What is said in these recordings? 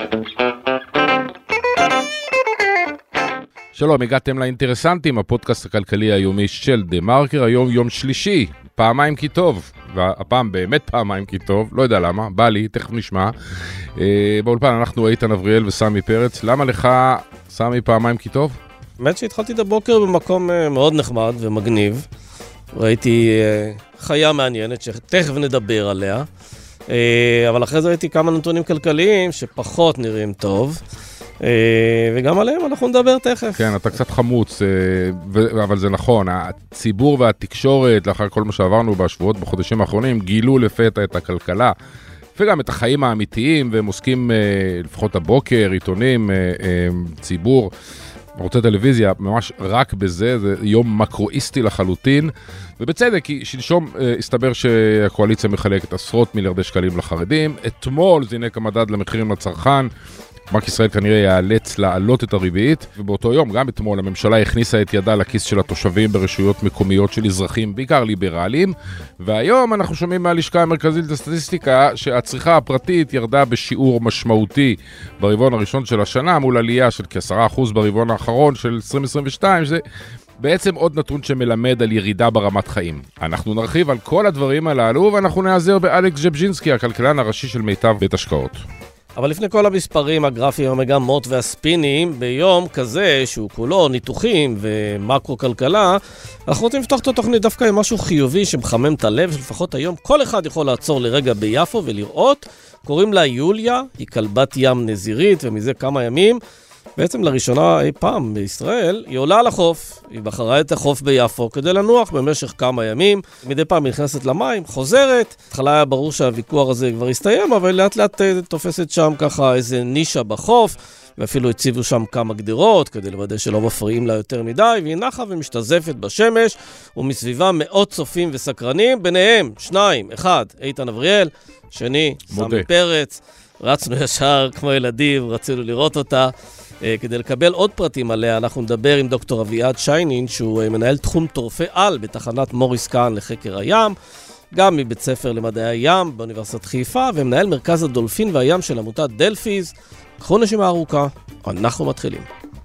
שלום, הגעתם לאינטרסנטים, הפודקאסט הכלכלי היומי של דה מרקר. היום יום שלישי, פעמיים כי טוב, והפעם באמת פעמיים כי טוב, לא יודע למה, בא לי, תכף נשמע. באולפן אנחנו איתן אבריאל וסמי פרץ. למה לך, סמי, פעמיים כי טוב? באמת שהתחלתי את הבוקר במקום מאוד נחמד ומגניב. ראיתי חיה מעניינת שתכף נדבר עליה, אבל אחרי זה ראיתי כמה נתונים כלכליים שפחות נראים טוב. וגם עליהם אנחנו נדבר תכף. כן, אתה קצת חמוץ, אבל זה נכון, הציבור והתקשורת, לאחר כל מה שעברנו בשבועות, בחודשים האחרונים, גילו לפתע את הכלכלה, וגם את החיים האמיתיים, והם עוסקים לפחות הבוקר, עיתונים, ציבור, ערוצי טלוויזיה, ממש רק בזה, זה יום מקרואיסטי לחלוטין, ובצדק, כי שלשום הסתבר שהקואליציה מחלקת עשרות מיליארדי שקלים לחרדים, אתמול זינק המדד למחירים לצרכן, בנק ישראל כנראה יאלץ להעלות את הריבית, ובאותו יום, גם אתמול, הממשלה הכניסה את ידה לכיס של התושבים ברשויות מקומיות של אזרחים, בעיקר ליברליים, והיום אנחנו שומעים מהלשכה המרכזית לסטטיסטיקה שהצריכה הפרטית ירדה בשיעור משמעותי ברבעון הראשון של השנה, מול עלייה של כ10% ברבעון האחרון של 2022, שזה בעצם עוד נתון שמלמד על ירידה ברמת חיים. אנחנו נרחיב על כל הדברים הללו, ואנחנו נעזר באלכס ז'בז'ינסקי, הכלכלן הראשי של מיטב בית השקעות. אבל לפני כל המספרים, הגרפים, המגמות והספינים, ביום כזה שהוא כולו ניתוחים ומקרו-כלכלה, אנחנו רוצים לפתוח את התוכנית דווקא עם משהו חיובי שמחמם את הלב, שלפחות היום כל אחד יכול לעצור לרגע ביפו ולראות. קוראים לה יוליה, היא כלבת ים נזירית, ומזה כמה ימים, בעצם לראשונה אי פעם בישראל, היא עולה על החוף, היא בחרה את החוף ביפו כדי לנוח במשך כמה ימים, מדי פעם היא נכנסת למים, חוזרת, התחלה היה ברור שהוויכוח הזה כבר הסתיים, אבל לאט לאט תופסת שם ככה איזה נישה בחוף, ואפילו הציבו שם כמה גדרות כדי לוודא שלא מפריעים לה יותר מדי, והיא נחה ומשתזפת בשמש, ומסביבה מאות צופים וסקרנים, ביניהם שניים, אחד, איתן אבריאל, שני, סמי פרץ, רצנו ישר כמו ילדים, רצינו לראות אותה, כדי לקבל עוד פרטים עליה, אנחנו נדבר עם דוקטור אביעד שיינין, שהוא מנהל תחום טורפי על בתחנת מוריס קאהן לחקר הים, גם מבית ספר למדעי הים באוניברסיטת חיפה, ומנהל מרכז הדולפין והים של עמותת דלפיז. קחו נשימה ארוכה, אנחנו מתחילים.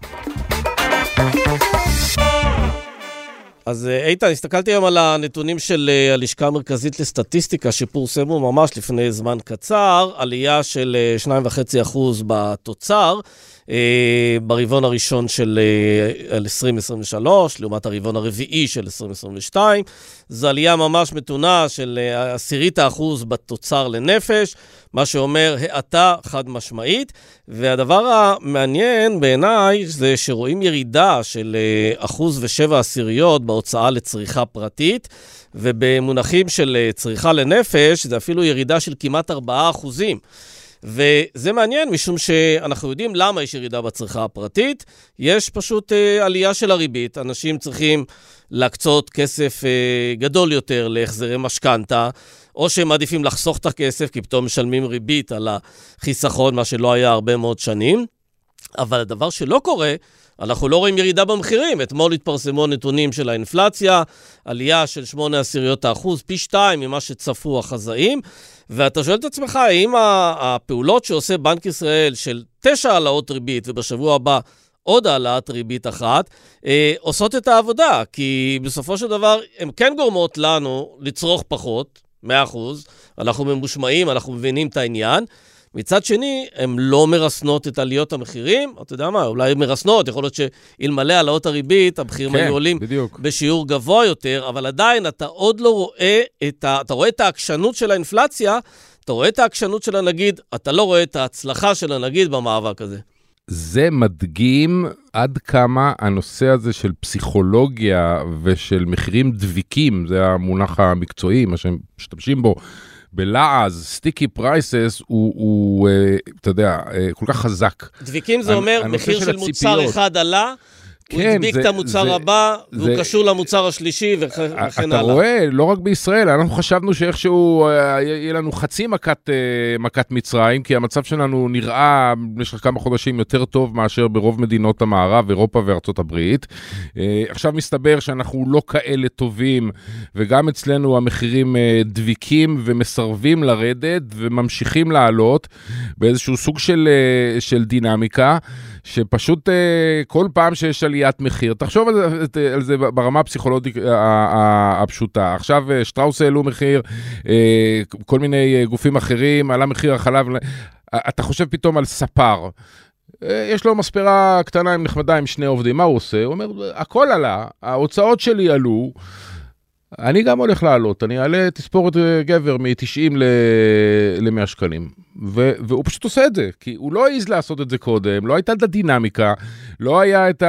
אז איתן, הסתכלתי היום על הנתונים של הלשכה המרכזית לסטטיסטיקה שפורסמו ממש לפני זמן קצר, עלייה של 2.5% בתוצר, ברבעון הראשון של 2023, לעומת הרבעון הרביעי של 2022. זו עלייה ממש מתונה של 0.1% בתוצר לנפש, מה שאומר האטה חד משמעית, והדבר המעניין בעיניי זה שרואים ירידה של 1.7% בהוצאה לצריכה פרטית, ובמונחים של צריכה לנפש זה אפילו ירידה של כמעט 4%. וזה מעניין משום שאנחנו יודעים למה יש ירידה בצריכה הפרטית, יש פשוט עלייה של הריבית, אנשים צריכים להקצות כסף גדול יותר להחזרי משכנתה, או שהם מעדיפים לחסוך את הכסף כי פתאום משלמים ריבית על החיסכון, מה שלא היה הרבה מאוד שנים, אבל הדבר שלא קורה, אנחנו לא רואים ירידה במחירים. אתמול התפרסמו נתונים של האינפלציה, עלייה של 0.8%, פי 2 ממה שצפו החזאים, ואתה שואל את עצמך, האם הפעולות שעושה בנק ישראל של 9 העלאות ריבית, ובשבוע הבא עוד העלאת ריבית אחת, עושות את העבודה, כי בסופו של דבר הן כן גורמות לנו לצרוך פחות, 100%, אנחנו ממושמעים, אנחנו מבינים את העניין, מצד שני, הן לא מרסנות את עליות המחירים, אתה יודע מה, אולי מרסנות, יכול להיות שאלמלא העלאות הריבית, המחירים היו עולים בשיעור גבוה יותר, אבל עדיין אתה עוד לא רואה אתה רואה את העקשנות של האינפלציה, אתה רואה את העקשנות של הנגיד, אתה לא רואה את ההצלחה של הנגיד במאבק הזה. זה מדגים עד כמה הנושא הזה של פסיכולוגיה ושל מחירים דביקים, זה המונח המקצועי, מה שהם משתמשים בו, בלעז, סטיקי פרייסס, הוא אתה יודע, כל כך חזק. דביקים זה אומר מחיר של מוצר אחד עלה, הוא הדביק את המוצר הבא, והוא קשור למוצר השלישי וכן הלאה. אתה רואה, לא רק בישראל, אנחנו חשבנו שאיכשהו יהיה לנו חצי מכת מצרים, כי המצב שלנו נראה במשך כמה חודשים יותר טוב מאשר ברוב מדינות המערב, אירופה וארצות הברית. עכשיו מסתבר שאנחנו לא כאלה טובים, וגם אצלנו המחירים דביקים ומסרבים לרדת, וממשיכים לעלות באיזשהו סוג של דינמיקה, שפשוט כל פעם שיש עליית מחיר, תחשוב על זה ברמה הפסיכולוגית הפשוטה. עכשיו שטראוס העלו מחיר, כל מיני גופים אחרים, עלה מחיר החלב, אתה חושב פתאום על ספר, יש לו מספרה קטנה עם נחמדה עם 2 עובדים, מה הוא עושה? הוא אומר, הכל עלה, ההוצאות שלי עלו, אני גם הולך לעלות, אני אעלה תספורת גבר מ-90 ל-100 שקלים, והוא פשוט עושה את זה, כי הוא לא העז לעשות את זה קודם, לא הייתה את הדינמיקה, לא היה את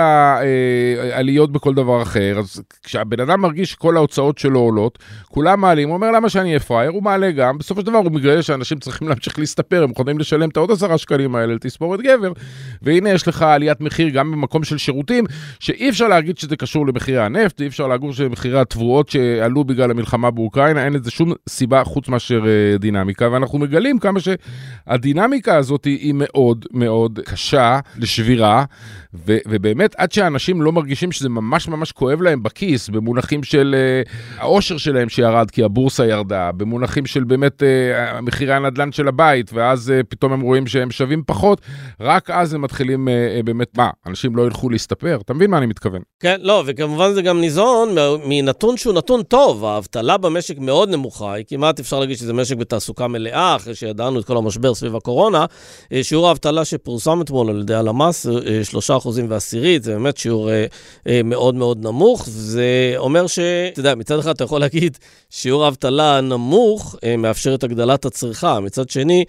העליות בכל דבר אחר, אז כשהבן אדם מרגיש שכל ההוצאות שלו עולות, כולם מעלים, הוא אומר למה שאני אהיה פרייר, הוא מעלה גם, בסופו של דבר הוא מגלה שאנשים צריכים להמשיך להסתפר, הם יכולים לשלם את עוד 10 שקלים האלה לתספורת גבר, והנה יש לך עליית מחיר גם במקום של שירותים, שאי אפשר להגיד שזה קשור למחירי הנפט, אי אפשר להגיד שמחירי התבואות שעלו בגלל המלחמה באוקראינה, אין לזה שום סיבה חוץ מאשר דינמיקה, ואנחנו מגלים כמה שהדינמיקה הזאת היא מאוד מאוד קשה לשבירה, ובאמת עד שאנשים לא מרגישים שזה ממש ממש כואב להם בכיס, במונחים של העושר שלהם שירד כי הבורסה ירדה, במונחים של באמת מחירי הנדל"ן של הבית, ואז פתאום הם רואים שהם שווים פחות, רק אז הם מתחילים באמת, אנשים לא ילכו להסתפר, אתה מבין מה אני מתכוון? כן, לא, וכמובן זה גם ניזון מנתון שהוא נתון טוב, האבטלה במשק מאוד נמוכה, כמעט אפשר להגיד שזה משק בתעסוקה מלאה, אחרי שידענו את כל המשבר סביב הקורונה, שיעור האבטלה שפורסם אתמול על ידי הלמ"ס, 3.10%, זה באמת שיעור מאוד מאוד נמוך, זה אומר אתה יודע, מצד אחד אתה יכול להגיד, שיעור האבטלה נמוך מאפשר את הגדלת הצריכה, מצד שני,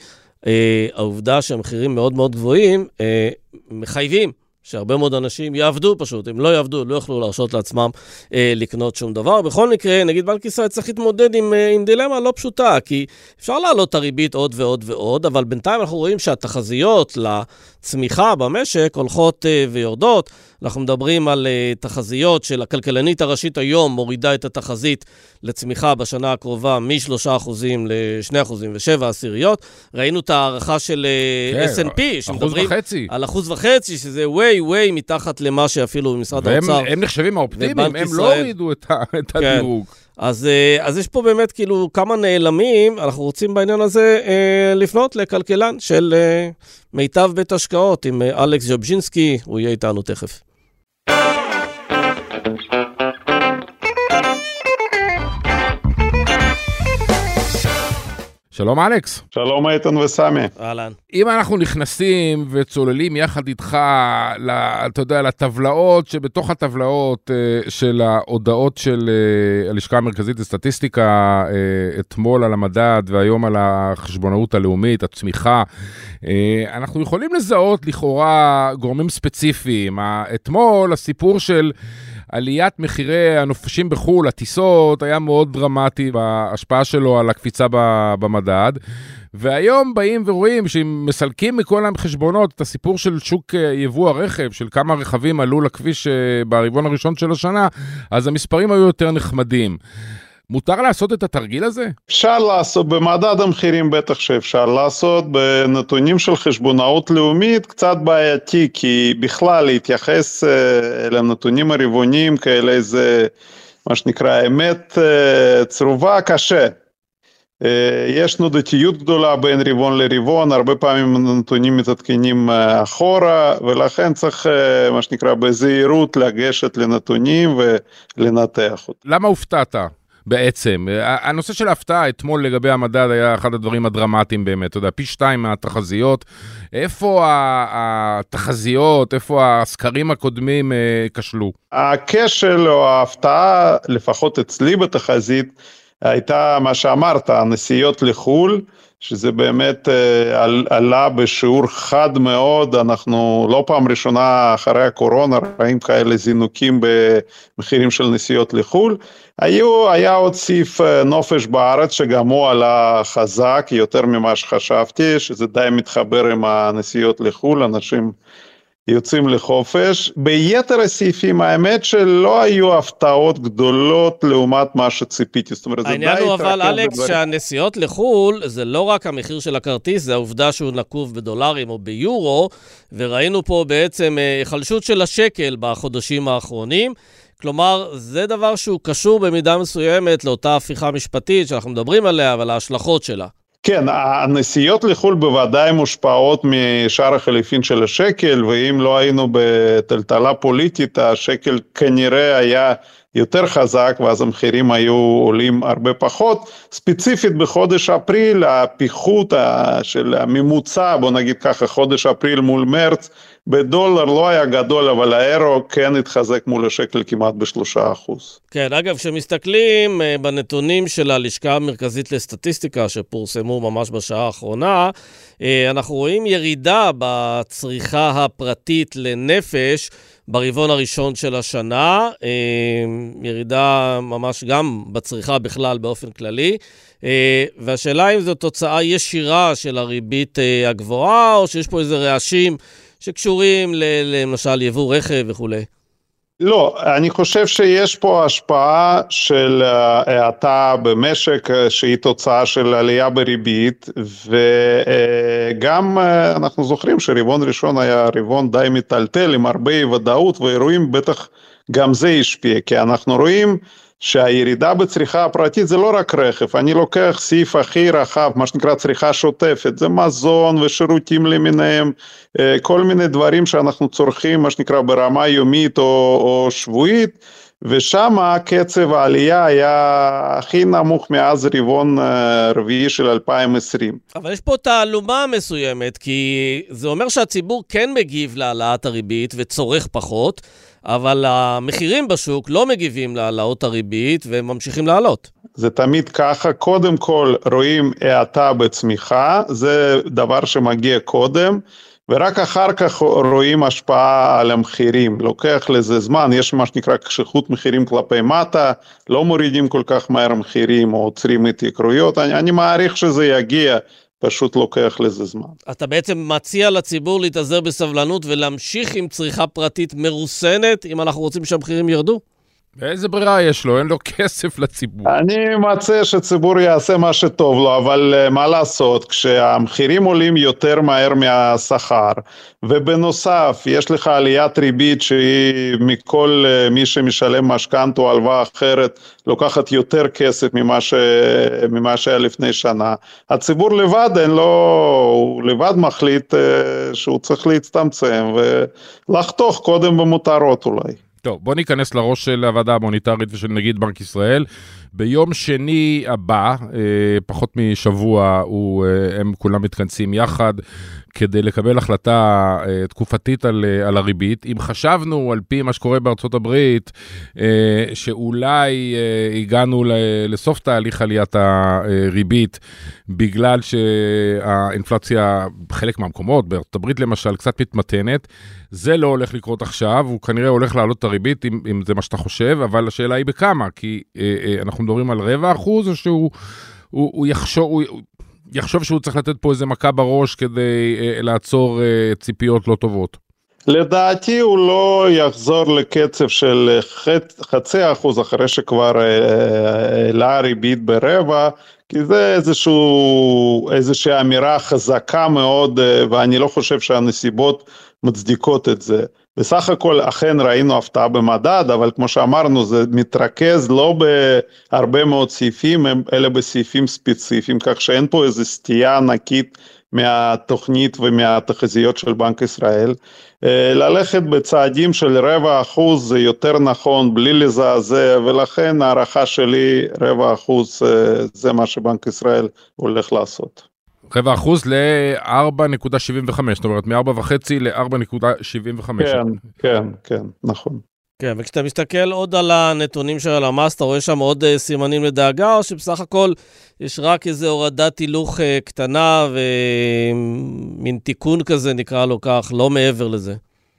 העובדה שהמחירים מאוד מאוד גבוהים, מחייבים שהרבה מאוד אנשים יעבדו פשוט, הם לא יעבדו, לא יוכלו להרשות לעצמם לקנות שום דבר. בכל מקרה, נגיד בנק ישראל צריך להתמודד עם דילמה לא פשוטה, כי אפשר להעלות את הריבית עוד ועוד ועוד, אבל בינתיים אנחנו רואים שהתחזיות לצמיחה במשק הולכות ויורדות. אנחנו מדברים על תחזיות של הכלכלנית הראשית היום, מורידה את התחזית לצמיחה בשנה הקרובה מ-3% ל-2.7%. ראינו את הערכה של S&P, שמדברים על 1.5%, שזה way מתחת למה שאפילו במשרד האוצר. הם נחשבים האופטימיים, הם לא הורידו את הדירוג. אז יש פה באמת כאילו כמה נעלמים, אנחנו רוצים בעניין הזה לפנות לכלכלן של מיטב בית השקעות עם אלכס ג'ובז'ינסקי, הוא יהיה איתנו תכף. שלום אלכס. שלום איתן וסמי. אהלן. אם אנחנו נכנסים וצוללים יחד איתך, אתה יודע, לטבלאות שבתוך הטבלאות של ההודעות של הלשכה המרכזית לסטטיסטיקה, אתמול על המדד והיום על החשבונאות הלאומית, הצמיחה, אנחנו יכולים לזהות לכאורה גורמים ספציפיים. אתמול הסיפור של עליית מחירי הנופשים בחול, הטיסות, היה מאוד דרמטי בהשפעה שלו על הקפיצה במדד, והיום באים ורואים שמסלקים מכל החשבונות את הסיפור של שוק יבוא הרכב, של כמה רכבים עלו לכביש ברבעון הראשון של השנה, אז המספרים היו יותר נחמדים. מותר לעשות את התרגיל הזה? אפשר לעשות, במדד המחירים בטח שאפשר לעשות, בנתונים של חשבונאות לאומית קצת בעייתי, כי בכלל להתייחס לנתונים הרבעוניים כאלה איזה, מה שנקרא, אמת צרובה קשה. יש תנודתיות גדולה בין רבעון לרבעון, הרבה פעמים הנתונים מתעדכנים אחורה, ולכן צריך, מה שנקרא, בזהירות לגשת לנתונים ולנתח אותם. למה הופתעת? בעצם, הנושא של ההפתעה אתמול לגבי המדד היה אחד הדברים הדרמטיים באמת, אתה יודע, פי 2 מהתחזיות, איפה התחזיות, איפה הסקרים הקודמים כשלו? הכשל או ההפתעה, לפחות אצלי בתחזית, הייתה מה שאמרת, הנסיעות לחול, שזה באמת עלה בשיעור חד מאוד, אנחנו לא פעם ראשונה אחרי הקורונה, רואים כאלה זינוקים במחירים של נסיעות לחול, היה עוד סעיף נופש בארץ שגם הוא עלה חזק יותר ממה שחשבתי, שזה די מתחבר עם הנסיעות לחול, אנשים יוצאים לחופש. ביתר הסעיפים האמת שלא היו הפתעות גדולות לעומת מה שציפיתי. זאת אומרת, העניין הוא אבל, אלכס, שהנסיעות לחול זה לא רק המחיר של הכרטיס, זה העובדה שהוא נקוב בדולרים או ביורו, וראינו פה בעצם חלשות של השקל בחודשים האחרונים. כלומר, זה דבר שהוא קשור במידה מסוימת לאותה הפיכה משפטית שאנחנו מדברים עליה, אבל ההשלכות שלה. כן, הנסיעות לחול בוודאי מושפעות משער החליפין של השקל, ואם לא היינו בטלטלה פוליטית, השקל כנראה היה יותר חזק, ואז המחירים היו עולים הרבה פחות. ספציפית בחודש אפריל, הפיחות של הממוצע, בוא נגיד ככה, חודש אפריל מול מרץ, בדולר לא היה גדול, אבל האירו כן התחזק מול השקל כמעט ב3%. כן, אגב, כשמסתכלים בנתונים של הלשכה המרכזית לסטטיסטיקה, שפורסמו ממש בשעה האחרונה, אנחנו רואים ירידה בצריכה הפרטית לנפש, ברבעון הראשון של השנה, ירידה ממש גם בצריכה בכלל באופן כללי, והשאלה אם זו תוצאה ישירה של הריבית הגבוהה, או שיש פה איזה רעשים שקשורים למשל יבוא רכב וכו'. לא, אני חושב שיש פה השפעה של האטה במשק שהיא תוצאה של עלייה בריבית, וגם אנחנו זוכרים שרבעון ראשון היה רבעון די מטלטל עם הרבה ודאות, ואירועים בטח גם זה השפיע, כי אנחנו רואים שהירידה בצריכה הפרטית זה לא רק רכב, אני לוקח סעיף הכי רחב, מה שנקרא צריכה שוטפת, זה מזון ושירותים למיניהם, כל מיני דברים שאנחנו צורכים, מה שנקרא ברמה יומית או שבועית, ושם קצב העלייה היה הכי נמוך מאז רבעון רביעי של 2020. אבל יש פה תעלומה מסוימת, כי זה אומר שהציבור כן מגיב להעלאת הריבית וצורך פחות, אבל המחירים בשוק לא מגיבים להעלאות הריבית והם ממשיכים לעלות. זה תמיד ככה, קודם כל רואים האטה בצמיחה, זה דבר שמגיע קודם, ורק אחר כך רואים השפעה על המחירים, לוקח לזה זמן, יש מה שנקרא קשיחות מחירים כלפי מטה, לא מורידים כל כך מהר מחירים או עוצרים התייקרויות, אני מעריך שזה יגיע, פשוט לוקח לזה זמן. אתה בעצם מציע לציבור להתאזר בסבלנות ולהמשיך עם צריכה פרטית מרוסנת, אם אנחנו רוצים שהמחירים ירדו? איזה ברירה יש לו? אין לו כסף לציבור. אני מציע שציבור יעשה מה שטוב לו, אבל מה לעשות, כשהמחירים עולים יותר מהר מהשכר, ובנוסף יש לך עליית ריבית שהיא מכל מי שמשלם משכנתא או הלוואה אחרת, לוקחת יותר כסף ממה שהיה לפני שנה. הציבור לבד אין לו, הוא לבד מחליט שהוא צריך להצטמצם ולחתוך קודם במותרות אולי. טוב, בוא ניכנס לראש של הוועדה המוניטרית ושל נגיד בנק ישראל. ביום שני הבא, פחות משבוע, הם כולם מתכנסים יחד כדי לקבל החלטה תקופתית על הריבית. אם חשבנו על פי מה שקורה בארצות הברית, שאולי הגענו לסוף תהליך עליית הריבית, בגלל שהאינפלציה בחלק מהמקומות, בארצות הברית למשל, קצת מתמתנת, זה לא הולך לקרות עכשיו, הוא כנראה הולך לעלות את הריבית, אם זה מה שאתה חושב, אבל השאלה היא בכמה, כי אנחנו מדברים על 0.25%, או שהוא יחשוב שהוא צריך לתת פה איזה מכה בראש כדי לעצור ציפיות לא טובות. לדעתי הוא לא יחזור לקצב של 0.5% אחרי שכבר העלה ריבית ברבע, כי זה איזושהי אמירה חזקה מאוד, ואני לא חושב שהנסיבות מצדיקות את זה. בסך הכל אכן ראינו הפתעה במדד, אבל כמו שאמרנו זה מתרכז לא בהרבה מאוד סעיפים, אלא בסעיפים ספציפיים, כך שאין פה איזו סטייה ענקית מהתוכנית ומהתחזיות של בנק ישראל. ללכת בצעדים של 0.25% זה יותר נכון בלי לזעזע, ולכן הערכה שלי 0.25% זה מה שבנק ישראל הולך לעשות. 0.25% ל-4.75, זאת אומרת מ-4.5 ל-4.75. כן, נכון. כן, וכשאתה מסתכל עוד על הנתונים של הלמ"ס, אתה רואה שם עוד סימנים לדאגה, או שבסך הכל יש רק איזו הורדת הילוך קטנה, ומין תיקון כזה נקרא לו כך, לא מעבר לזה?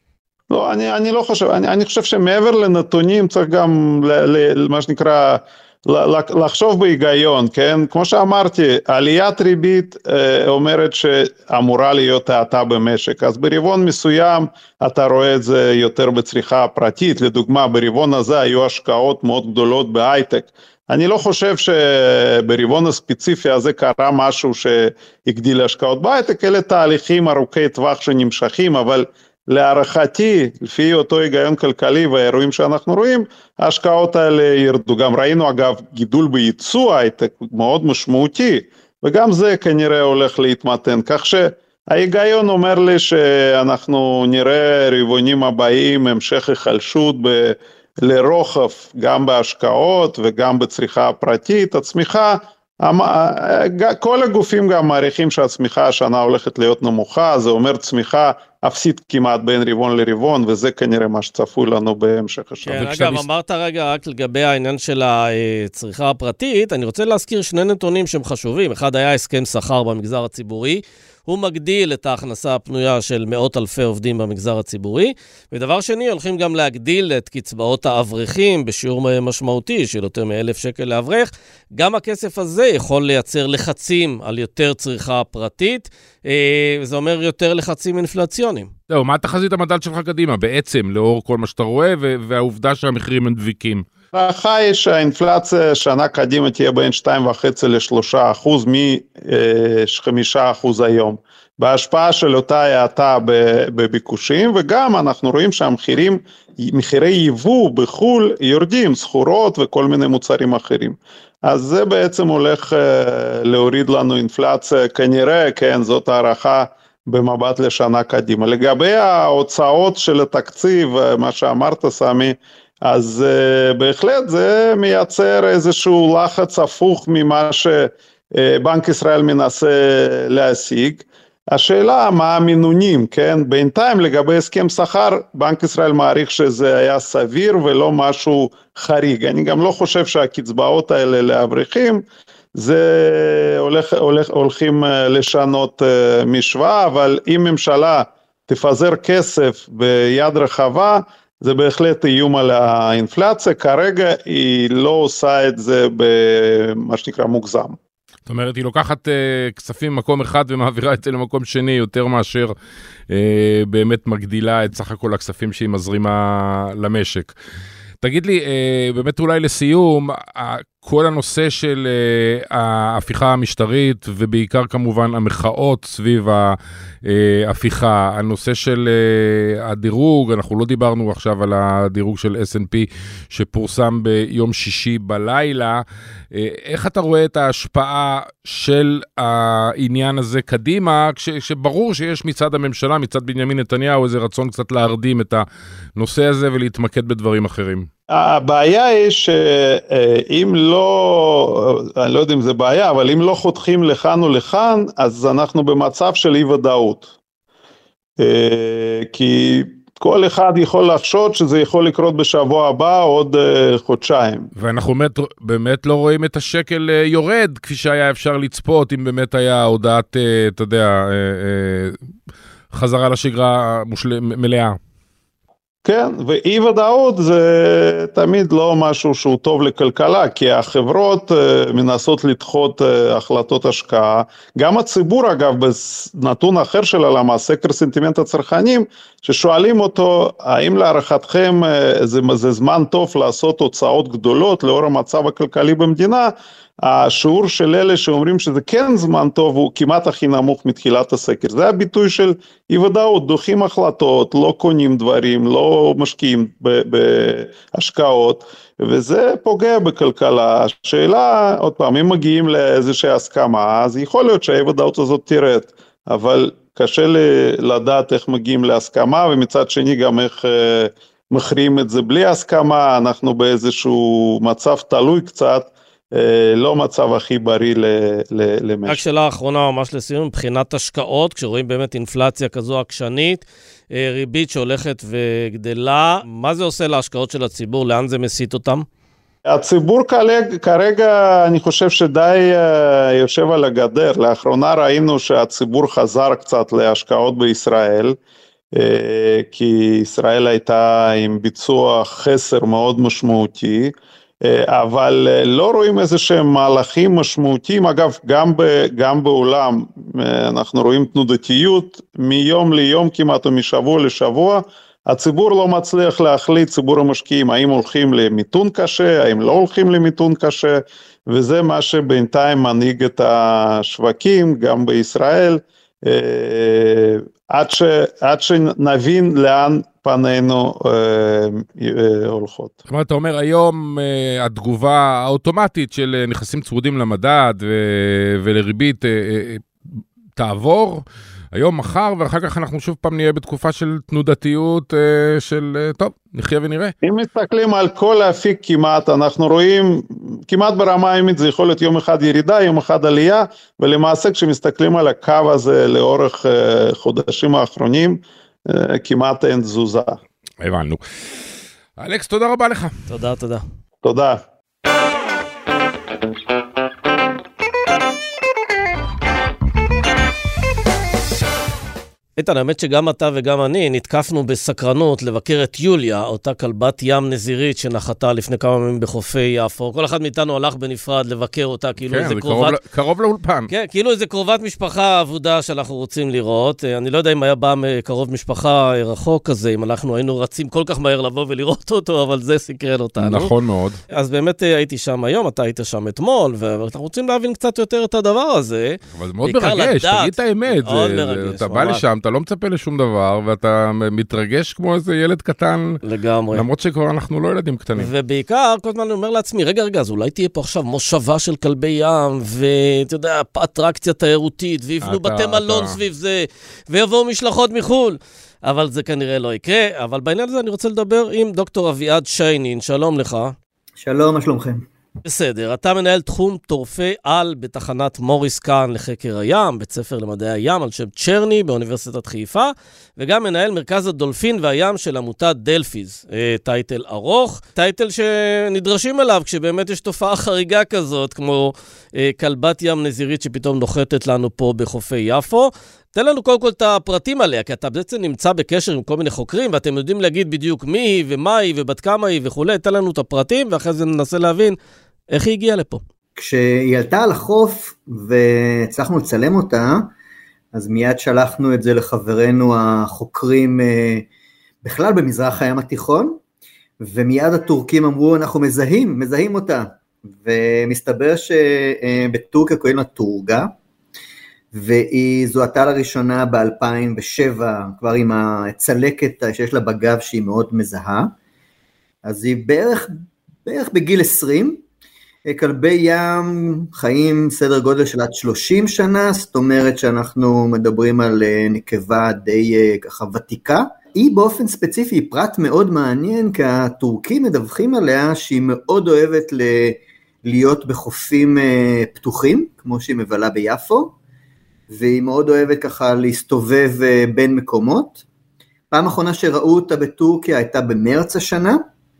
לא, אני לא חושב, אני חושב שמעבר לנתונים צריך גם מה שנקרא לחשוב בהיגיון, כן? כמו שאמרתי, עליית ריבית אומרת שאמורה להיות האטה במשק, אז ברבעון מסוים אתה רואה את זה יותר בצריכה פרטית, לדוגמה ברבעון הזה היו השקעות מאוד גדולות בהייטק, אני לא חושב שברבעון הספציפי הזה קרה משהו שהגדיל השקעות בהייטק, אלה תהליכים ארוכי טווח שנמשכים, אבל להערכתי, לפי אותו היגיון כלכלי והאירועים שאנחנו רואים, ההשקעות האלה ירדו. גם ראינו אגב גידול בייצוא הייטק מאוד משמעותי, וגם זה כנראה הולך להתמתן, כך שההיגיון אומר לי שאנחנו נראה רבעונים הבאים המשך החלשות לרוחב, גם בהשקעות וגם בצריכה הפרטית, הצמיחה, כל הגופים גם מעריכים שהצמיחה השנה הולכת להיות נמוכה, זה אומר צמיחה אפסית כמעט בין רבעון לרבעון, וזה כנראה מה שצפוי לנו בהמשך השנה. כן, אגב, אמרת רגע רק לגבי העניין של הצריכה הפרטית, אני רוצה להזכיר שני נתונים שהם חשובים, אחד היה הסכם שכר במגזר הציבורי, הוא מגדיל את ההכנסה הפנויה של מאות אלפי עובדים במגזר הציבורי, ודבר שני, הולכים גם להגדיל את קצבאות האברכים בשיעור משמעותי של יותר מ1,000 שקל לאברך, גם הכסף הזה יכול לייצר לחצים על יותר צריכה פרטית, זה אומר יותר לחצים אינפלציוניים. זהו, מה תחזית המדד שלך קדימה? בעצם, לאור כל מה שאתה רואה, והעובדה שהמחירים הם דביקים. ההערכה היא שהאינפלציה שנה קדימה תהיה בין 2.5% ל3% מ5% היום. בהשפעה של אותה האטה בביקושים, וגם אנחנו רואים מחירי יבוא בחול יורדים, סחורות וכל מיני מוצרים אחרים. אז זה בעצם הולך להוריד לנו אינפלציה, כנראה, כן, זאת הערכה במבט לשנה קדימה. לגבי ההוצאות של התקציב, מה שאמרת סמי, אז בהחלט זה מייצר איזשהו לחץ הפוך ממה שבנק ישראל מנסה להשיג. השאלה מה המינונים, כן? בינתיים לגבי הסכם שכר, בנק ישראל מעריך שזה היה סביר ולא משהו חריג. אני גם לא חושב שהקצבאות האלה לאברכים, זה הולכים לשנות משוואה, אבל אם ממשלה תפזר כסף ביד רחבה, זה בהחלט איום על האינפלציה, כרגע היא לא עושה את זה במה שנקרא מוגזם. זאת אומרת, היא לוקחת כספים ממקום אחד ומעבירה את זה למקום שני, יותר מאשר באמת מגדילה את סך הכל הכספים שהיא מזרימה למשק. תגיד לי, באמת אולי לסיום, כל הנושא של ההפיכה המשטרית, ובעיקר כמובן המחאות סביב ההפיכה, הנושא של הדירוג, אנחנו לא דיברנו עכשיו על הדירוג של S&P שפורסם ביום שישי בלילה, איך אתה רואה את ההשפעה של העניין הזה קדימה, כשברור שיש מצד הממשלה, מצד בנימין נתניהו, איזה רצון קצת להרדים את הנושא הזה ולהתמקד בדברים אחרים? הבעיה היא שאם לא, אני לא יודע אם זה בעיה, אבל אם לא חותכים לכאן או לכאן, אז אנחנו במצב של אי ודאות. כי כל אחד יכול לחשוד שזה יכול לקרות בשבוע הבא עוד חודשיים. ואנחנו באמת לא רואים את השקל יורד, כפי שהיה אפשר לצפות, אם באמת היה הודעת, אתה יודע, חזרה לשגרה מלאה. כן, ואי ודאות זה תמיד לא משהו שהוא טוב לכלכלה, כי החברות מנסות לדחות החלטות השקעה, גם הציבור אגב בנתון אחר של הלמ"ס, סקר סנטימנט הצרכנים, ששואלים אותו, האם להערכתכם זה זמן טוב לעשות הוצאות גדולות לאור המצב הכלכלי במדינה, השיעור של אלה שאומרים שזה כן זמן טוב הוא כמעט הכי נמוך מתחילת הסקר, זה הביטוי של אי ודאות, דוחים החלטות, לא קונים דברים, לא משקיעים בהשקעות, וזה פוגע בכלכלה. השאלה, עוד פעם, אם מגיעים לאיזושהי הסכמה, אז יכול להיות שהאי ודאות הזאת תרד, אבל קשה לדעת איך מגיעים להסכמה, ומצד שני גם איך מכריעים את זה בלי הסכמה, אנחנו באיזשהו מצב תלוי קצת, לא מצב הכי בריא למשק. רק שאלה האחרונה ממש לסיום, מבחינת השקעות, כשרואים באמת אינפלציה כזו עקשנית, ריבית שהולכת וגדלה, מה זה עושה להשקעות של הציבור? לאן זה מסיט אותם? הציבור כרגע אני חושב שדי יושב על הגדר, לאחרונה ראינו שהציבור חזר קצת להשקעות בישראל, כי ישראל הייתה עם ביצוע חסר מאוד משמעותי, אבל לא רואים איזה שהם מהלכים משמעותיים. אגב, גם בעולם אנחנו רואים תנודתיות מיום ליום כמעט או משבוע לשבוע, הציבור לא מצליח להחליט, ציבור המשקיעים, האם הולכים למיתון קשה, האם לא הולכים למיתון קשה, וזה מה שבינתיים מנהיג את השווקים, גם בישראל, עד שנבין לאן פנינו הולכות. זאת אומרת, אתה אומר, היום התגובה האוטומטית של נכסים צמודים למדד ולריבית תעבור, היום מחר, ואחר כך אנחנו שוב פעם נהיה בתקופה של תנודתיות של, טוב, נחיה ונראה. אם מסתכלים על כל האפיק כמעט, אנחנו רואים, כמעט ברמה היומית זה יכול להיות יום אחד ירידה, יום אחד עלייה, ולמעשה כשמסתכלים על הקו הזה לאורך חודשים האחרונים, כמעט אין תזוזה. הבנו. אלכס, תודה רבה לך. תודה, תודה. תודה. איתן, האמת שגם אתה וגם אני נתקפנו בסקרנות לבקר את יוליה, אותה כלבת ים נזירית שנחתה לפני כמה ימים בחופי יפו. כל אחד מאיתנו הלך בנפרד לבקר אותה, כאילו כן, איזה קרוב לאולפן. כן, כאילו איזה קרובת משפחה עבודה שאנחנו רוצים לראות. אני לא יודע אם היה בא קרוב משפחה רחוק כזה, אם אנחנו היינו רצים כל כך מהר לבוא ולראות אותו, אבל זה סקרן אותנו. נכון מאוד. אז באמת הייתי שם היום, אתה היית שם אתמול, ואנחנו רוצים להבין קצת יותר את הדבר הזה. אבל זה מאוד מרגש, תגיד את האמת. אתה בא לשם, אתה לא מצפה לשום דבר, ואתה מתרגש כמו איזה ילד קטן. לגמרי. למרות שכבר אנחנו לא ילדים קטנים. ובעיקר, כל הזמן אני אומר לעצמי, רגע, אז אולי תהיה פה עכשיו מושבה של כלבי ים, ואתה יודע, אטרקציה תיירותית, ויבנו בתי מלון סביב זה, ויבואו משלחות מחול. אבל זה כנראה לא יקרה. אבל בעניין הזה אני רוצה לדבר עם דוקטור אביעד שיינין. שלום לך. שלום, מה שלומכם? בסדר, אתה מנהל תחום טורפי על בתחנת מוריס קאן לחקר הים, בית ספר למדעי הים על שם צ'רני באוניברסיטת חיפה, וגם מנהל מרכז הדולפין והים של עמותת דלפיז, טייטל ארוך, טייטל שנדרשים אליו כשבאמת יש תופעה חריגה כזאת, כמו כלבת ים נזירית שפתאום נוחתת לנו פה בחופי יפו. תן לנו קודם כל את הפרטים עליה, כי אתה בעצם נמצא בקשר עם כל מיני חוקרים, ואתם יודעים להגיד בדיוק מי היא ומה היא ובת כמה היא וכו'. תן לנו את הפרטים, ואחרי זה ננסה להבין איך היא הגיעה לפה. כשהיא עלתה על החוף והצלחנו לצלם אותה, אז מיד שלחנו את זה לחברינו החוקרים בכלל במזרח הים התיכון, ומיד הטורקים אמרו, אנחנו מזהים אותה. ומסתבר שבטורקיה קוראים לה טורגה, והיא זוהתה לראשונה ב-2007, כבר עם הצלקת שיש לה בגב שהיא מאוד מזהה, אז היא בערך בגיל 20, כלבי ים חיים סדר גודל של עד 30 שנה, זאת אומרת שאנחנו מדברים על נקבה די ככה ותיקה, היא באופן ספציפי פרט מאוד מעניין, כי הטורקים מדווחים עליה שהיא מאוד אוהבת להיות בחופים פתוחים, כמו שהיא מבלה ביפו, והיא מאוד אוהבת ככה להסתובב בין מקומות. פעם האחרונה שראו אותה בטורקיה הייתה במרץ השנה,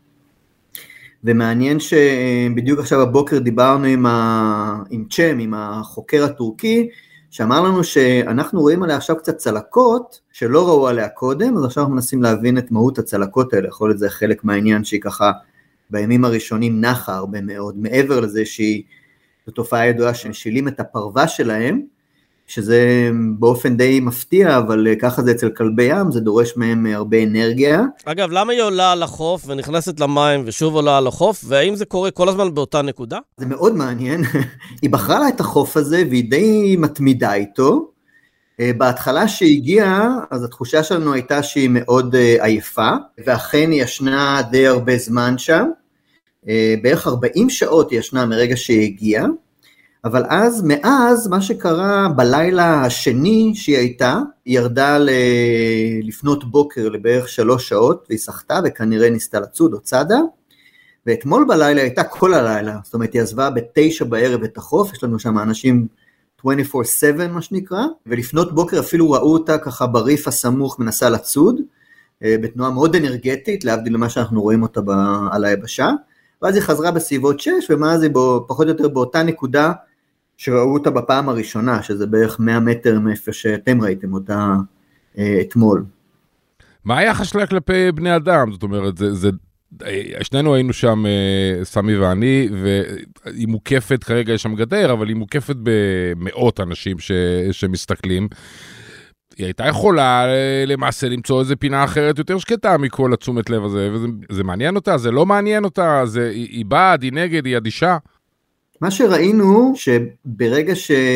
ומעניין שבדיוק עכשיו הבוקר דיברנו עם צ'ם, עם החוקר הטורקי, שאמר לנו שאנחנו רואים עליה עכשיו קצת צלקות, שלא ראו עליה קודם, אז עכשיו אנחנו מנסים להבין את מהות הצלקות האלה, יכול להיות זה חלק מהעניין שהיא ככה בימים הראשונים נחה הרבה מאוד, מעבר לזה שהיא תופעה ידועה שנשילים את הפרווה שלהם, שזה באופן די מפתיע, אבל ככה זה אצל כלבי ים, זה דורש מהם הרבה אנרגיה. אגב, למה היא עולה על החוף ונכנסת למים ושוב עולה על החוף, והאם זה קורה כל הזמן באותה נקודה? זה מאוד מעניין. היא בחרה לה את החוף הזה, והיא די מתמידה איתו. בהתחלה שהיא הגיעה, אז התחושה שלנו הייתה שהיא מאוד עייפה, ואכן היא ישנה די הרבה זמן שם. בערך 40 שעות היא ישנה מרגע שהיא הגיעה. אבל מאז מה שקרה בלילה השני שהיא הייתה, היא ירדה לפנות בוקר לבערך 3 שעות, והיא שחתה וכנראה ניסתה לצוד או צדה, ואתמול בלילה הייתה כל הלילה, זאת אומרת היא עזבה ב9 בערב את החוף, יש לנו שם אנשים 24/7 מה שנקרא, ולפנות בוקר אפילו ראו אותה ככה בריף הסמוך מנסה לצוד, בתנועה מאוד אנרגטית, להבדיל למה שאנחנו רואים אותה על היבשה, ואז היא חזרה בסביבות 6, ומאז היא פחות או יותר באותה נקודה, שראו אותה בפעם הראשונה, שזה בערך 100 מטר מאיפה שאתם ראיתם אותה אתמול. מה היחס שלה כלפי בני אדם? זאת אומרת, זה שנינו היינו שם, סמי ואני, והיא מוקפת, כרגע יש שם גדר, אבל היא מוקפת במאות אנשים שמסתכלים. היא הייתה יכולה למעשה למצוא איזה פינה אחרת יותר שקטה מכל התשומת לב הזה, וזה מעניין אותה, זה לא מעניין אותה, היא בעד, היא נגד, היא אדישה. מה שראינו, שברגע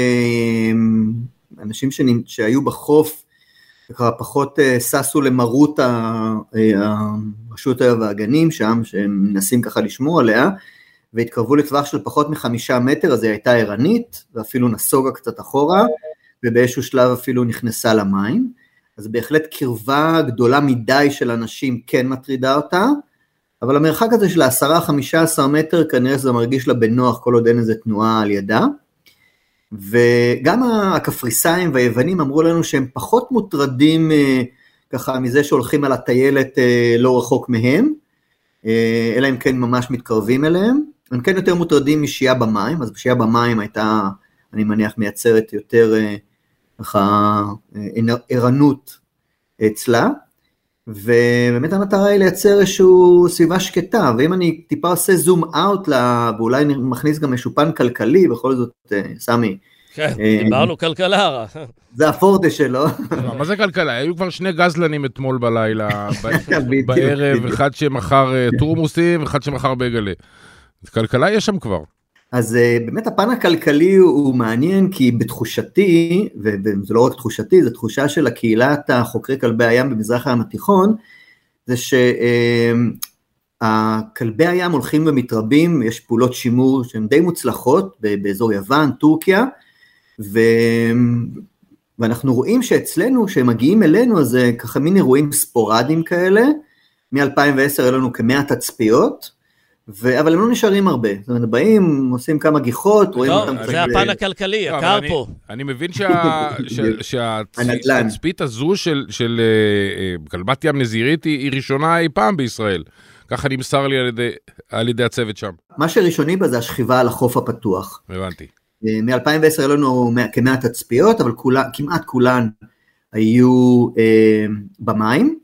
שאנשים שהיו בחוף, פחות ססו למרות הרשות והגנים שם, שהם מנסים ככה לשמור עליה, והתקרבו לטווח של פחות מ5 מטר, אז היא הייתה ערנית, ואפילו נסוגה קצת אחורה, ובאיזשהו שלב אפילו נכנסה למים, אז בהחלט קרבה גדולה מדי של אנשים כן מטרידה אותה, אבל המרחק הזה של 10-15 מטר, כנראה זה מרגיש לה בנוח, כל עוד אין איזה תנועה על ידה, וגם הקפריסאים והיוונים אמרו לנו שהם פחות מוטרדים ככה מזה שהולכים על הטיילת לא רחוק מהם, אלא הם כן ממש מתקרבים אליהם, הם כן יותר מוטרדים משיעה במים, אז שיעה במים הייתה, אני מניח, מייצרת יותר ככה ערנות אצלה, ובאמת המטרה היא לייצר איזשהו סביבה שקטה, ואם אני טיפה עושה זום אאוט לה, ואולי מכניס גם איזשהו פן כלכלי, בכל זאת, סמי. כן, דיברנו כלכלה. זה הפורטה שלו. מה זה כלכלה? היו כבר 2 גזלנים אתמול בלילה, בערב, אחד שמחר טורמוסים, אחד שמחר בגלה. כלכלה יש שם כבר. אז באמת הפן הכלכלי הוא מעניין, כי בתחושתי, וזה לא רק תחושתי, זו תחושה של הקהילת החוקרי כלבי הים במזרח הים התיכון, זה שהכלבי הים הולכים ומתרבים, יש פעולות שימור שהן די מוצלחות, באזור יוון, טורקיה, ואנחנו רואים שאצלנו, שהם מגיעים אלינו, אז זה ככה מין אירועים ספורדיים כאלה, מ-2010 היה לנו כ100 תצפיות, אבל הם לא נשארים הרבה, זאת אומרת, באים, עושים כמה גיחות, רואים אותם... זה הפן הכלכלי, יקר פה. אני מבין שהתצפית הזו של כלבת ים נזירית היא ראשונה אי פעם בישראל, ככה נמסר לי על ידי הצוות שם. מה שראשוני בה זה השכיבה על החוף הפתוח. הבנתי. מ-2010 היה לנו כ100 תצפיות, אבל כמעט כולן היו במים,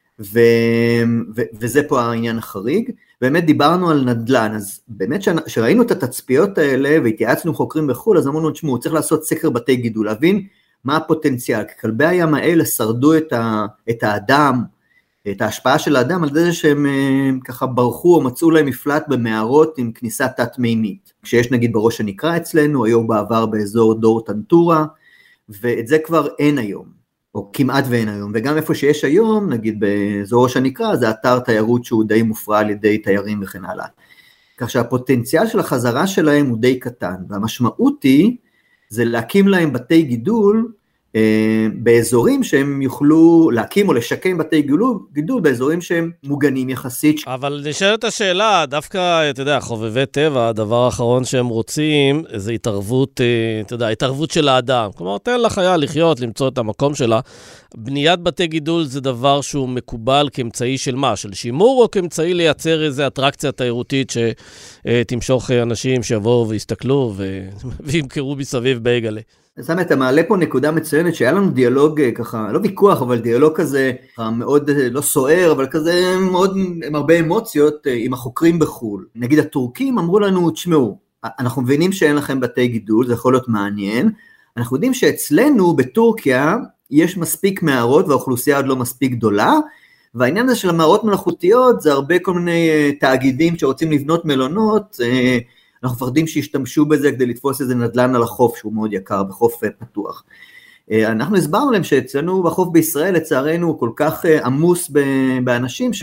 וזה פה העניין החריג. באמת דיברנו על נדל"ן, אז באמת שראינו את התצפיות האלה, והתייעצנו חוקרים בחול, אז אמרנו, תשמעו, צריך לעשות סקר בתי גידול, להבין מה הפוטנציאל, כי כלבי הים האלה שרדו את האדם, את ההשפעה של האדם, על זה שהם ככה ברחו או מצאו להם מפלט במערות עם כניסה תת-מימית, כשיש נגיד בראש הנקרא אצלנו, היו בעבר באזור דור טנטורה, ואת זה כבר אין היום. או כמעט ואין היום, וגם איפה שיש היום, נגיד באזור ראש הנקרא, זה אתר תיירות שהוא די מופרע על ידי תיירים וכן הלאה. כך שהפוטנציאל של החזרה שלהם הוא די קטן, והמשמעות היא, זה להקים להם בתי גידול, באזורים שהם יוכלו להקים או לשקם בתי גידול, באזורים שהם מוגנים יחסית. אבל נשאלת השאלה, דווקא, אתה יודע, חובבי טבע, הדבר האחרון שהם רוצים, זה התערבות, אתה יודע, התערבות של האדם. כלומר, תן לחיה לחיות, למצוא את המקום שלה. בניית בתי גידול זה דבר שהוא מקובל כאמצעי של מה? של שימור, או כאמצעי לייצר איזו אטרקציה תיירותית שתמשוך אנשים שיבואו ויסתכלו וימכרו מסביב בייגלה. סמי, אתה מעלה פה נקודה מצוינת, שהיה לנו דיאלוג ככה, לא ויכוח, אבל דיאלוג כזה, מאוד לא סוער, אבל כזה מאוד, עם הרבה אמוציות, עם החוקרים בחול. נגיד הטורקים אמרו לנו, תשמעו, אנחנו מבינים שאין לכם בתי גידול, זה יכול להיות מעניין, אנחנו יודעים שאצלנו בטורקיה, יש מספיק מערות, והאוכלוסייה עוד לא מספיק גדולה, והעניין הזה של המערות מלאכותיות, זה הרבה כל מיני תאגידים שרוצים לבנות מלונות, אנחנו מפחדים שישתמשו בזה כדי לתפוס איזה נדל"ן על החוף, שהוא מאוד יקר, בחוף פתוח. אנחנו הסברנו להם שאצלנו בחוף בישראל, לצערנו, הוא כל כך עמוס באנשים,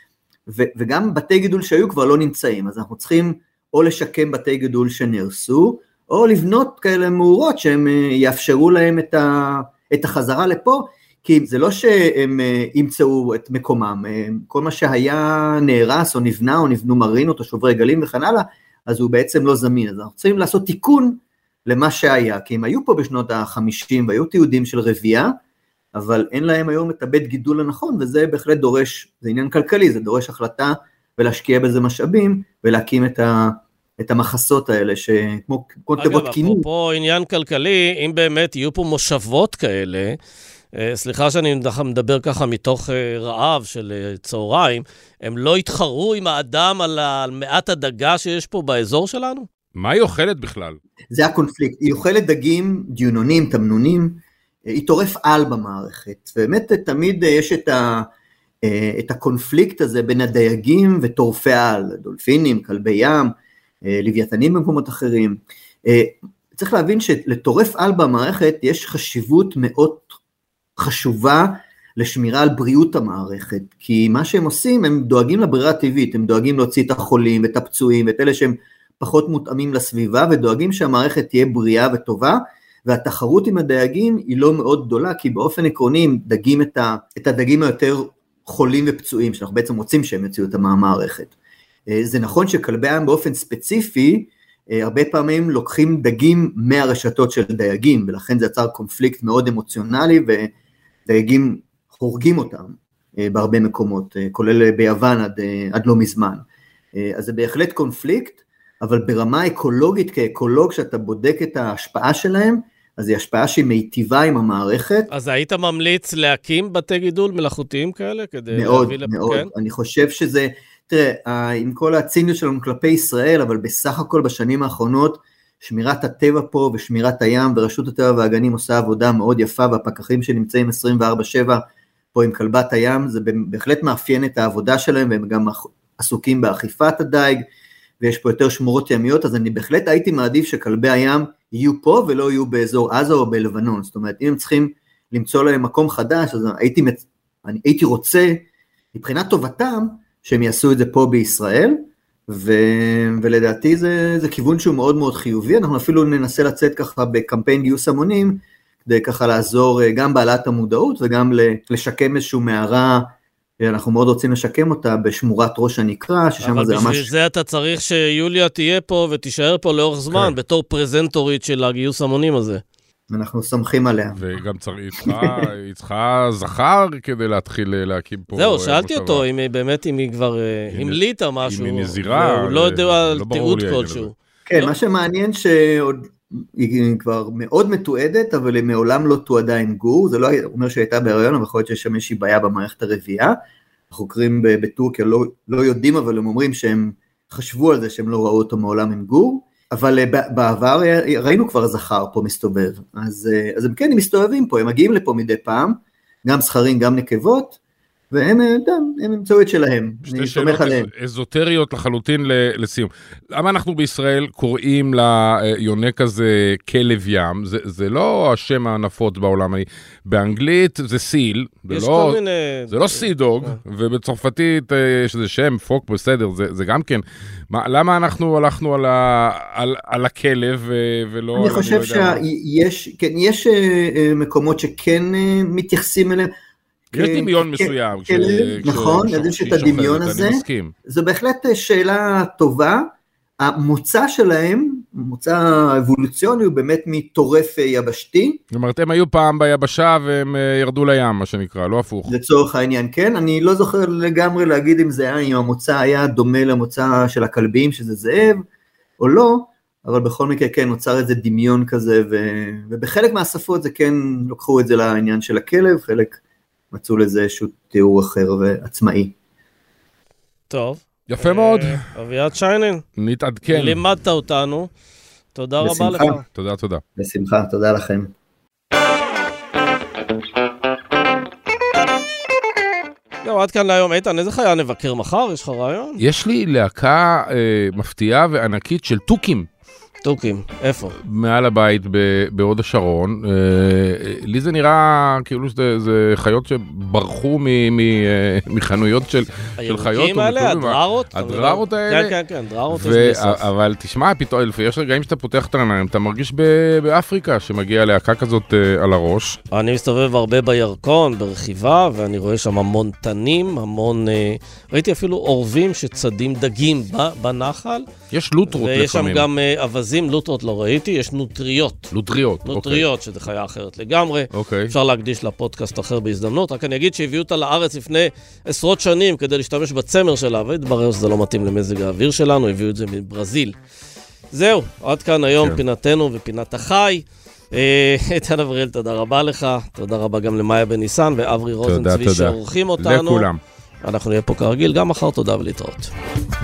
וגם בתי גידול שהיו כבר לא נמצאים, אז אנחנו צריכים או לשקם בתי גידול שנרסו, או לבנות כאלה מאורות, שהם יאפשרו להם את החזרה לפה, כי זה לא שהם ימצאו את מקומם, כל מה שהיה נהרס או נבנה, או נבנו מרינות או שוברי גלים וכן הלאה, אז הוא בעצם לא זמין, אז אנחנו צריכים לעשות תיקון למה שהיה, כי הם היו פה בשנות ה-50, והיו תיעודים של רבייה, אבל אין להם היום את הבית גידול הנכון, וזה בהחלט דורש, זה עניין כלכלי, זה דורש החלטה, ולהשקיע בזה משאבים, ולהקים את המחסות האלה, שכמו תיבות כינון. אגב, אפרופו עניין כלכלי, אם באמת יהיו פה מושבות כאלה, סליחה שאני מדבר ככה מתוך רעב של צהריים, הם לא התחרו עם האדם על מעט הדגה שיש פה באזור שלנו? מה היא אוכלת בכלל? זה הקונפליקט, היא אוכלת דגים, דיונונים, תמנונים, היא טורף על במערכת, ובאמת תמיד יש את הקונפליקט הזה בין הדייגים וטורפי על, דולפינים, כלבי ים, לוויתנים במקומות אחרים. צריך להבין שלטורף על במערכת יש חשיבות מאוד חשובה לשמירה על בריאות המערכת, כי מה שהם עושים, הם דואגים לברירה הטבעית, הם דואגים להוציא את החולים ואת הפצועים, ואת אלה שהם פחות מותאמים לסביבה, ודואגים שהמערכת תהיה בריאה וטובה, והתחרות עם הדייגים היא לא מאוד גדולה, כי באופן עקרוני הם דגים את הדגים היותר חולים ופצועים, שאנחנו בעצם רוצים שהם יוציאו אותם מהמערכת. זה נכון שכלבי ים באופן ספציפי, הרבה פעמים לוקחים דגים מהרשתות של דייגים, ולכן זה יצר קונפליקט מאוד אמוציונלי, ודייגים הורגים אותם בהרבה מקומות, כולל ביוון עד לא מזמן. אז זה בהחלט קונפליקט, אבל ברמה אקולוגית, כאקולוג, שאתה בודק את ההשפעה שלהם, אז היא השפעה שהיא מיטיבה עם המערכת. אז היית ממליץ להקים בתי גידול מלאכותיים כאלה? מאוד, מאוד. כן? אני חושב שזה, תראה, עם כל הציניות שלנו כלפי ישראל, אבל בסך הכל בשנים האחרונות, שמירת הטבע פה ושמירת הים, ורשות הטבע והגנים עושה עבודה מאוד יפה, והפקחים שנמצאים 24/7 פה עם כלבת הים, זה בהחלט מאפיין את העבודה שלהם, והם גם עסוקים באכיפת הדייג, ויש פה יותר שמורות ימיות, אז אני בהחלט הייתי מעדיף שכלבי הים יהיו פה ולא יהיו באזור עזה או בלבנון, זאת אומרת, אם הם צריכים למצוא להם מקום חדש, אז הייתי רוצה, מבחינת טובתם, שהם יעשו את זה פה בישראל, ולדעתי זה כיוון שהוא מאוד מאוד חיובי, אנחנו אפילו ננסה לצאת ככה בקמפיין גיוס המונים, כדי ככה לעזור גם בעלת המודעות, וגם לשקם איזשהו מערה, אנחנו מאוד רוצים לשקם אותה בשמורת ראש הנקרה, ששם זה ממש... אבל בשביל זה אתה צריך שיוליה תהיה פה ותישאר פה לאורך זמן, בתור פרזנטורית של הגיוס המונים הזה. אנחנו סומכים עליה. וגם היא צריכה זכר כדי להתחיל להקים פה... זהו, שאלתי אותו אם היא כבר המליטה משהו. אם היא נזירה. הוא לא יודע על תיעוד כלשהו. כן, מה שמעניין שהיא כבר מאוד מתועדת, אבל היא מעולם לא תועדה עם גור, זה לא אומר שהייתה בהיריון, אבל יכול להיות שיש שם איזושהי בעיה במערכת הרבייה. החוקרים בטורקיה לא יודעים, אבל הם אומרים שהם חשבו על זה, שהם לא ראו אותו מעולם עם גור, אבל בעבר ראינו כבר זכר פה מסתובב, אז הם כן, הם מסתובבים פה, הם מגיעים לפה מדי פעם, גם זכרים, גם נקבות, והם ימצאו את שלהם, אני סומך עליהם. שתי שאלות אזוטריות לחלוטין לסיום. למה אנחנו בישראל קוראים ליונק הזה כלב ים? זה לא השם הנפוץ בעולם, באנגלית זה סיל, זה לא סידוג, ובצרפתית יש איזה שם, פוק בסדר, זה גם כן. למה אנחנו הלכנו על הכלב ולא... אני חושב שיש מקומות שכן מתייחסים אליהם, יש דמיון מסוים. נכון, יש את הדמיון הזה. זו בהחלט שאלה טובה. המוצא שלהם, המוצא האבולוציוני הוא באמת מטורף יבשתי. זאת אומרת, הם היו פעם ביבשה והם ירדו לים, מה שנקרא, לא הפוך. לצורך העניין, כן. אני לא זוכר לגמרי להגיד אם המוצא היה דומה למוצא של הכלבים, שזה זאב, או לא, אבל בכל מקרה כן, נוצר איזה דמיון כזה, ובחלק מהשפות זה כן, לוקחו את זה לעניין של הכלב, חלק מצאו לזה איזשהו תיאור אחר ועצמאי. טוב. יפה מאוד. אביעד שיינין. נתעדכן. לימדת אותנו. תודה רבה לך. תודה. בשמחה, תודה לכם. זהו, עד כאן להיום. איתן, איזה חיה נבקר מחר? יש לך רעיון? יש לי להקה מפתיעה וענקית של טוקים. טוקים, איפה? מעל הבית בהוד השרון. לי זה נראה כאילו זה חיות שברחו מחנויות של חיות. הירוקים האלה, הדררות? הדררות האלה. כן, דררות. אבל תשמע, יש רגעים שאתה פותח את העיניים, אתה מרגיש באפריקה שמגיע להקה כזאת על הראש. אני מסתובב הרבה בירקון, ברכיבה, ואני רואה שם המון תנים, ראיתי אפילו עורבים שצדים דגים בנחל. יש לוטרות לפעמים. ויש שם גם אבזים, לוטרות לא ראיתי, יש נוטריות. נוטריות, שזה חיה אחרת לגמרי. אפשר להקדיש לפודקאסט אחר בהזדמנות, רק אני אגיד שהביאו אותה לארץ לפני עשרות שנים כדי להשתמש בצמר שלה, והתברר שזה לא מתאים למזג האוויר שלנו, הביאו את זה מברזיל. זהו, עד כאן היום פינתנו ופינת החי. איתן אבריאל, תודה רבה לך, תודה רבה גם למאיה בן ניסן ואברי רוזנצבי שעורכים אותנו. לכולם. אנחנו נהיה פה כרגיל גם מחר, תודה ולהתראות.